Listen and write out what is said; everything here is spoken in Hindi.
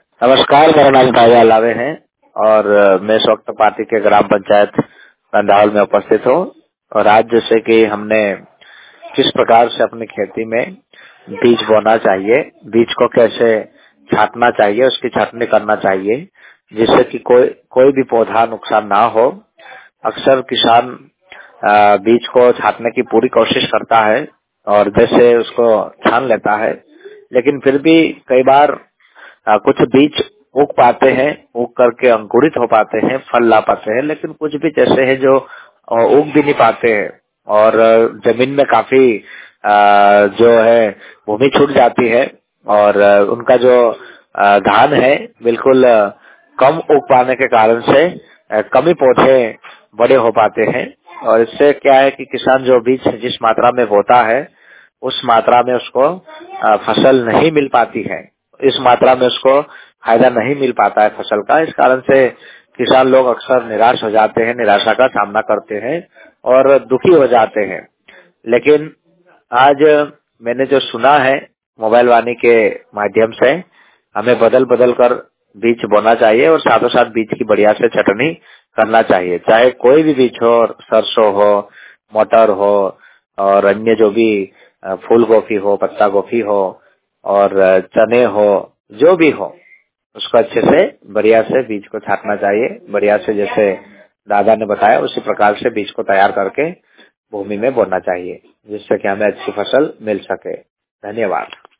नमस्कार, मेरा नाम ताजा अलावे है और मैं इस वक्त पार्टी के ग्राम पंचायत कंधावल में उपस्थित हूँ। और आज जैसे कि हमने किस प्रकार से अपनी खेती में बीज बोना चाहिए, बीज को कैसे छांटना चाहिए, उसकी छांटनी करना चाहिए जिससे कि कोई भी पौधा नुकसान ना हो। अक्सर किसान बीज को छांटने की पूरी कोशिश करता है और जैसे उसको छान लेता है, लेकिन फिर भी कई बार कुछ बीज उग पाते हैं, उग करके अंकुरित हो पाते हैं, फल ला पाते हैं, लेकिन कुछ बीज ऐसे हैं जो उग भी नहीं पाते हैं और जमीन में काफी जो है भूमि छूट जाती है और उनका जो धान है बिल्कुल कम उग पाने के कारण से कम ही पौधे बड़े हो पाते हैं। और इससे क्या है कि किसान जो बीज जिस मात्रा में बोता है उस मात्रा में उसको फसल नहीं मिल पाती है, इस मात्रा में उसको फायदा नहीं मिल पाता है फसल का। इस कारण से किसान लोग अक्सर निराश हो जाते हैं, निराशा का सामना करते हैं और दुखी हो जाते हैं। लेकिन आज मैंने जो सुना है मोबाइल वाणी के माध्यम से, हमें बदल बदल कर बीज बोना चाहिए और साथों साथ बीज की बढ़िया से छटनी करना चाहिए। चाहे कोई भी बीज हो, सरसों हो, मटर हो और अन्य जो भी फूल गोभी हो, पत्ता गोभी हो और चने हो, जो भी हो, उसको अच्छे से बढ़िया से बीज को छांटना चाहिए। बढ़िया से जैसे दादा ने बताया उसी प्रकार से बीज को तैयार करके भूमि में बोना चाहिए जिससे कि हमें अच्छी फसल मिल सके। धन्यवाद।